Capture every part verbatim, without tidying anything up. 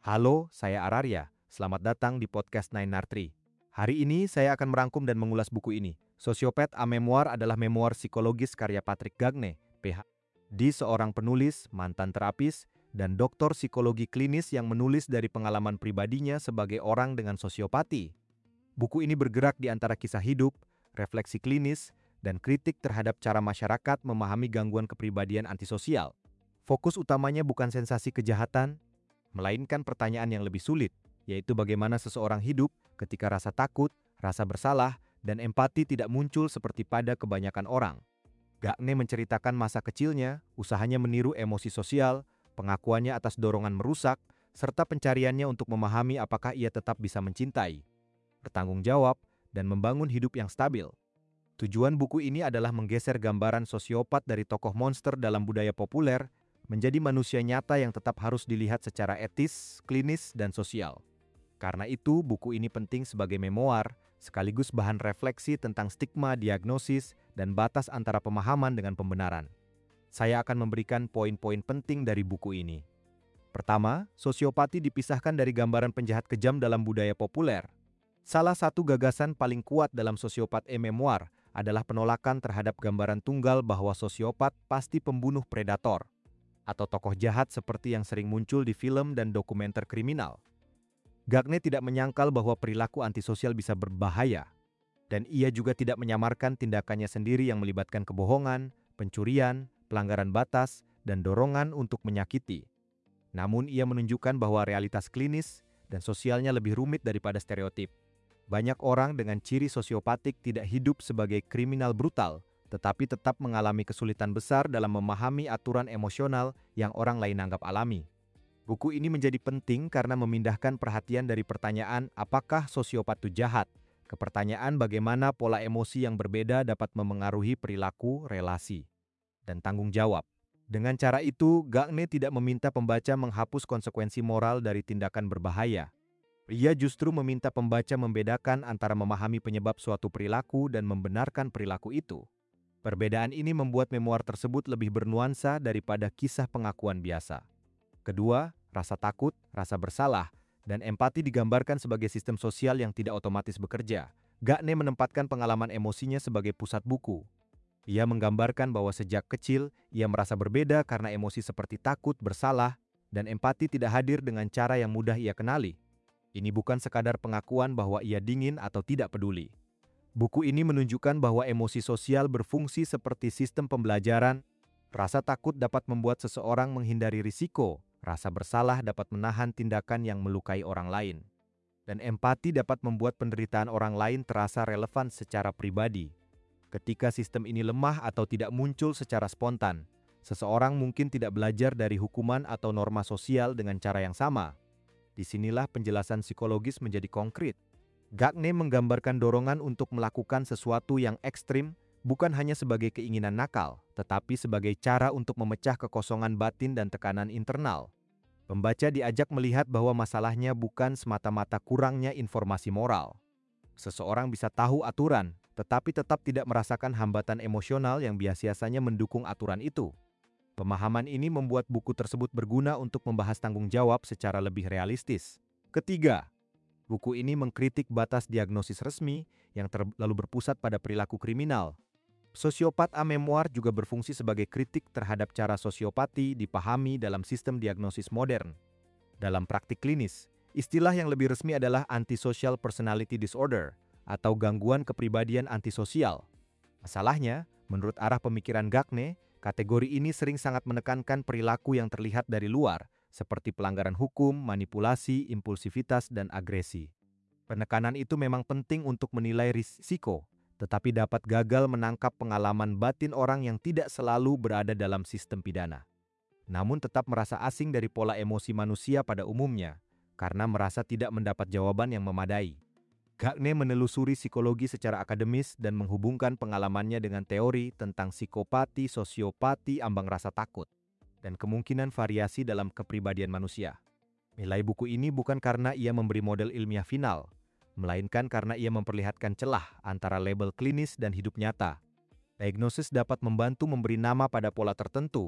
Halo, saya Ararya. Selamat datang di podcast Nine Nartri. Hari ini saya akan merangkum dan mengulas buku ini. Sociopath A Memoir adalah memoir psikologis karya Patrick Gagne, P H D, seorang penulis, mantan terapis, dan doktor psikologi klinis yang menulis dari pengalaman pribadinya sebagai orang dengan sosiopati. Buku ini bergerak di antara kisah hidup, refleksi klinis, dan kritik terhadap cara masyarakat memahami gangguan kepribadian antisosial. Fokus utamanya bukan sensasi kejahatan, melainkan pertanyaan yang lebih sulit, yaitu bagaimana seseorang hidup ketika rasa takut, rasa bersalah, dan empati tidak muncul seperti pada kebanyakan orang. Gagne menceritakan masa kecilnya, usahanya meniru emosi sosial, pengakuannya atas dorongan merusak, serta pencariannya untuk memahami apakah ia tetap bisa mencintai, bertanggung jawab, dan membangun hidup yang stabil. Tujuan buku ini adalah menggeser gambaran sosiopat dari tokoh monster dalam budaya populer menjadi manusia nyata yang tetap harus dilihat secara etis, klinis, dan sosial. Karena itu, buku ini penting sebagai memoir, sekaligus bahan refleksi tentang stigma, diagnosis, dan batas antara pemahaman dengan pembenaran. Saya akan memberikan poin-poin penting dari buku ini. Pertama, sosiopati dipisahkan dari gambaran penjahat kejam dalam budaya populer. Salah satu gagasan paling kuat dalam Sociopath A Memoir adalah penolakan terhadap gambaran tunggal bahwa sosiopat pasti pembunuh predator, atau tokoh jahat seperti yang sering muncul di film dan dokumenter kriminal. Gagne tidak menyangkal bahwa perilaku antisosial bisa berbahaya, dan ia juga tidak menyamarkan tindakannya sendiri yang melibatkan kebohongan, pencurian, pelanggaran batas, dan dorongan untuk menyakiti. Namun ia menunjukkan bahwa realitas klinis dan sosialnya lebih rumit daripada stereotip. Banyak orang dengan ciri sosiopatik tidak hidup sebagai kriminal brutal, tetapi tetap mengalami kesulitan besar dalam memahami aturan emosional yang orang lain anggap alami. Buku ini menjadi penting karena memindahkan perhatian dari pertanyaan apakah sosiopat itu jahat, ke pertanyaan bagaimana pola emosi yang berbeda dapat memengaruhi perilaku, relasi, dan tanggung jawab. Dengan cara itu, Gagne tidak meminta pembaca menghapus konsekuensi moral dari tindakan berbahaya. Ia justru meminta pembaca membedakan antara memahami penyebab suatu perilaku dan membenarkan perilaku itu. Perbedaan ini membuat memoir tersebut lebih bernuansa daripada kisah pengakuan biasa. Kedua, rasa takut, rasa bersalah, dan empati digambarkan sebagai sistem sosial yang tidak otomatis bekerja. Gagne menempatkan pengalaman emosinya sebagai pusat buku. Ia menggambarkan bahwa sejak kecil, ia merasa berbeda karena emosi seperti takut, bersalah, dan empati tidak hadir dengan cara yang mudah ia kenali. Ini bukan sekadar pengakuan bahwa ia dingin atau tidak peduli. Buku ini menunjukkan bahwa emosi sosial berfungsi seperti sistem pembelajaran. Rasa takut dapat membuat seseorang menghindari risiko, rasa bersalah dapat menahan tindakan yang melukai orang lain, dan empati dapat membuat penderitaan orang lain terasa relevan secara pribadi. Ketika sistem ini lemah atau tidak muncul secara spontan, seseorang mungkin tidak belajar dari hukuman atau norma sosial dengan cara yang sama. Disinilah penjelasan psikologis menjadi konkret. Gagne menggambarkan dorongan untuk melakukan sesuatu yang ekstrim bukan hanya sebagai keinginan nakal, tetapi sebagai cara untuk memecah kekosongan batin dan tekanan internal. Pembaca diajak melihat bahwa masalahnya bukan semata-mata kurangnya informasi moral. Seseorang bisa tahu aturan, tetapi tetap tidak merasakan hambatan emosional yang biasanya mendukung aturan itu. Pemahaman ini membuat buku tersebut berguna untuk membahas tanggung jawab secara lebih realistis. Ketiga, buku ini mengkritik batas diagnosis resmi yang terlalu berpusat pada perilaku kriminal. Sociopath A Memoir juga berfungsi sebagai kritik terhadap cara sosiopati dipahami dalam sistem diagnosis modern. Dalam praktik klinis, istilah yang lebih resmi adalah antisocial personality disorder atau gangguan kepribadian antisosial. Masalahnya, menurut arah pemikiran Gagne, kategori ini sering sangat menekankan perilaku yang terlihat dari luar, seperti pelanggaran hukum, manipulasi, impulsivitas, dan agresi. Penekanan itu memang penting untuk menilai risiko, tetapi dapat gagal menangkap pengalaman batin orang yang tidak selalu berada dalam sistem pidana. Namun tetap merasa asing dari pola emosi manusia pada umumnya, karena merasa tidak mendapat jawaban yang memadai. Gagne menelusuri psikologi secara akademis dan menghubungkan pengalamannya dengan teori tentang psikopati, sosiopati, ambang rasa takut, dan kemungkinan variasi dalam kepribadian manusia. Nilai buku ini bukan karena ia memberi model ilmiah final, melainkan karena ia memperlihatkan celah antara label klinis dan hidup nyata. Diagnosis dapat membantu memberi nama pada pola tertentu,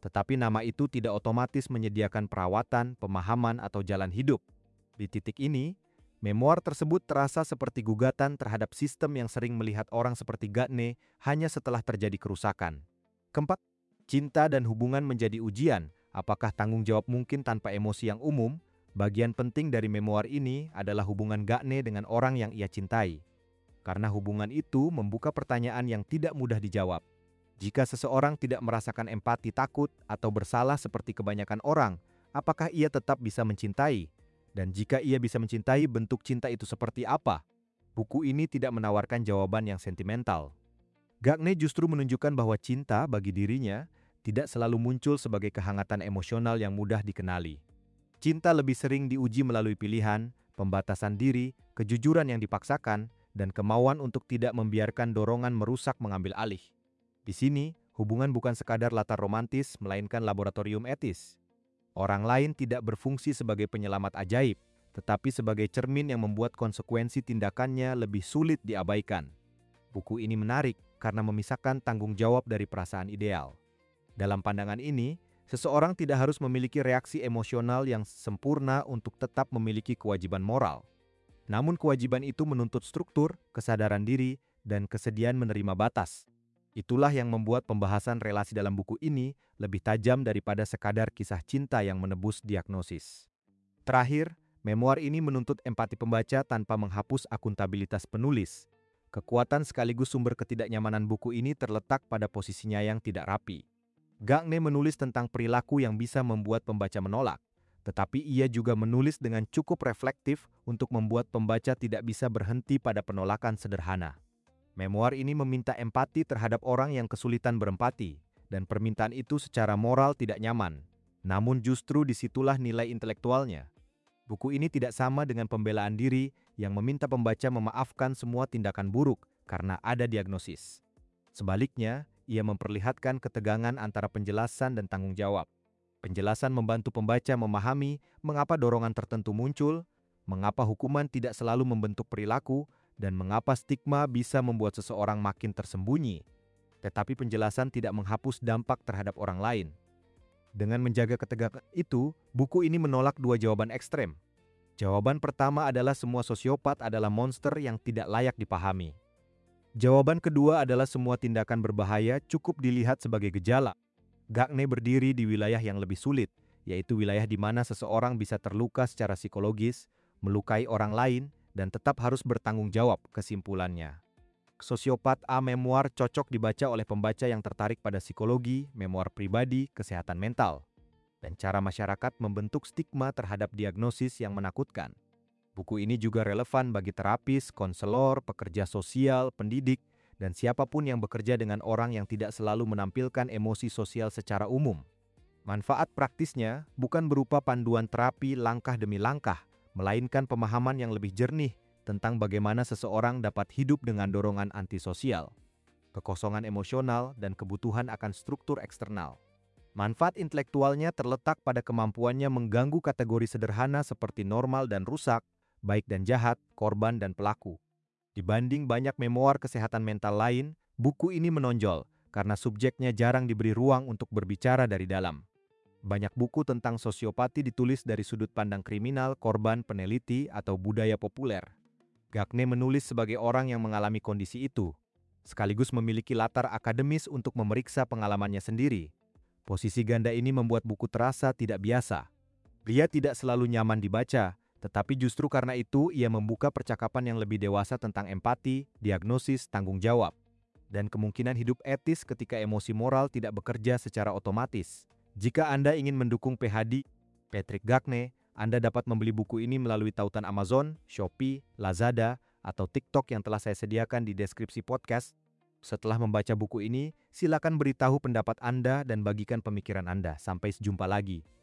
Tetapi nama itu tidak otomatis menyediakan perawatan, pemahaman, atau jalan hidup. Di titik ini, memoir tersebut terasa seperti gugatan terhadap sistem yang sering melihat orang seperti Gagne hanya setelah terjadi kerusakan. Keempat, cinta dan hubungan menjadi ujian. Apakah tanggung jawab mungkin tanpa emosi yang umum? Bagian penting dari memoir ini adalah hubungan Gagne dengan orang yang ia cintai. Karena hubungan itu membuka pertanyaan yang tidak mudah dijawab. Jika seseorang tidak merasakan empati, takut, atau bersalah seperti kebanyakan orang, apakah ia tetap bisa mencintai? Dan jika ia bisa mencintai, bentuk cinta itu seperti apa? Buku ini tidak menawarkan jawaban yang sentimental. Gagne justru menunjukkan bahwa cinta bagi dirinya tidak selalu muncul sebagai kehangatan emosional yang mudah dikenali. Cinta lebih sering diuji melalui pilihan, pembatasan diri, kejujuran yang dipaksakan, dan kemauan untuk tidak membiarkan dorongan merusak mengambil alih. Di sini, hubungan bukan sekadar latar romantis, melainkan laboratorium etis. Orang lain tidak berfungsi sebagai penyelamat ajaib, tetapi sebagai cermin yang membuat konsekuensi tindakannya lebih sulit diabaikan. Buku ini menarik karena memisahkan tanggung jawab dari perasaan ideal. Dalam pandangan ini, seseorang tidak harus memiliki reaksi emosional yang sempurna untuk tetap memiliki kewajiban moral. Namun kewajiban itu menuntut struktur, kesadaran diri, dan kesediaan menerima batas. Itulah yang membuat pembahasan relasi dalam buku ini lebih tajam daripada sekadar kisah cinta yang menebus diagnosis. Terakhir, memoir ini menuntut empati pembaca tanpa menghapus akuntabilitas penulis. Kekuatan sekaligus sumber ketidaknyamanan buku ini terletak pada posisinya yang tidak rapi. Gagne menulis tentang perilaku yang bisa membuat pembaca menolak, tetapi ia juga menulis dengan cukup reflektif untuk membuat pembaca tidak bisa berhenti pada penolakan sederhana. Memoir ini meminta empati terhadap orang yang kesulitan berempati, dan permintaan itu secara moral tidak nyaman. Namun justru disitulah nilai intelektualnya. Buku ini tidak sama dengan pembelaan diri yang meminta pembaca memaafkan semua tindakan buruk karena ada diagnosis. Sebaliknya, ia memperlihatkan ketegangan antara penjelasan dan tanggung jawab. Penjelasan membantu pembaca memahami mengapa dorongan tertentu muncul, mengapa hukuman tidak selalu membentuk perilaku, dan mengapa stigma bisa membuat seseorang makin tersembunyi. Tetapi penjelasan tidak menghapus dampak terhadap orang lain. Dengan menjaga ketegangan itu, buku ini menolak dua jawaban ekstrem. Jawaban pertama adalah semua sosiopat adalah monster yang tidak layak dipahami. Jawaban kedua adalah semua tindakan berbahaya cukup dilihat sebagai gejala. Gagne berdiri di wilayah yang lebih sulit, yaitu wilayah di mana seseorang bisa terluka secara psikologis, melukai orang lain, dan tetap harus bertanggung jawab. Kesimpulannya, Sosiopat A Memoir cocok dibaca oleh pembaca yang tertarik pada psikologi, memoir pribadi, kesehatan mental, dan cara masyarakat membentuk stigma terhadap diagnosis yang menakutkan. Buku ini juga relevan bagi terapis, konselor, pekerja sosial, pendidik, dan siapapun yang bekerja dengan orang yang tidak selalu menampilkan emosi sosial secara umum. Manfaat praktisnya bukan berupa panduan terapi langkah demi langkah, melainkan pemahaman yang lebih jernih tentang bagaimana seseorang dapat hidup dengan dorongan antisosial, kekosongan emosional, dan kebutuhan akan struktur eksternal. Manfaat intelektualnya terletak pada kemampuannya mengganggu kategori sederhana seperti normal dan rusak, baik dan jahat, korban dan pelaku. Dibanding banyak memoir kesehatan mental lain, buku ini menonjol karena subjeknya jarang diberi ruang untuk berbicara dari dalam. Banyak buku tentang sosiopati ditulis dari sudut pandang kriminal, korban, peneliti, atau budaya populer. Gagne menulis sebagai orang yang mengalami kondisi itu, sekaligus memiliki latar akademis untuk memeriksa pengalamannya sendiri. Posisi ganda ini membuat buku terasa tidak biasa. Dia tidak selalu nyaman dibaca, tetapi justru karena itu ia membuka percakapan yang lebih dewasa tentang empati, diagnosis, tanggung jawab, dan kemungkinan hidup etis ketika emosi moral tidak bekerja secara otomatis. Jika Anda ingin mendukung P H D Patrick Gagne, Anda dapat membeli buku ini melalui tautan Amazon, Shopee, Lazada, atau TikTok yang telah saya sediakan di deskripsi podcast. Setelah membaca buku ini, silakan beritahu pendapat Anda dan bagikan pemikiran Anda. Sampai jumpa lagi.